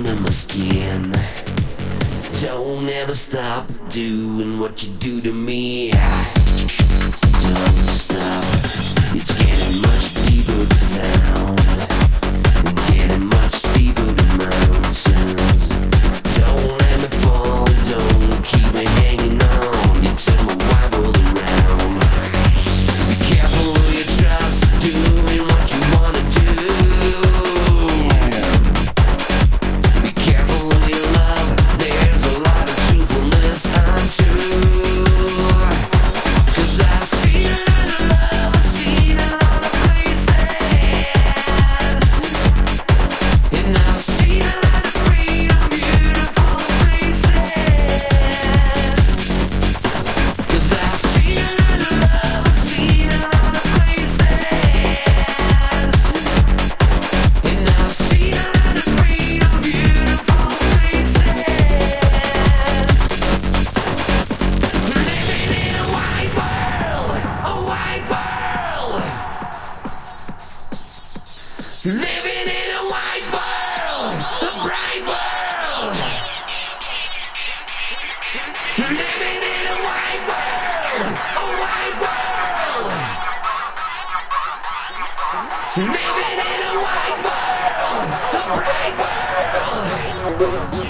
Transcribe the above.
under my skin. Don't ever stop doing what you do to me. Don't stop. It's getting much deeper, the sound. Getting much deeper, the mountains. Don't let me fall, don't keep me hanging on. You turn my wide world around. Be careful who you trust, doing what you wanna do. Be careful who you love, there's a lot of truthfulness untrue. 'Cause I've seen a lot of love, I've seen a lot of places, and I've seen a lot of freedom, beautiful faces. 'Cause I've seen a lot of love, I've seen a lot of places, and I've seen a lot of freedom, beautiful faces. Living in a wide world, a wide world. Living in a wide world, a bright world. Living in a wide world, a wide world. Living in a wide world, a bright world.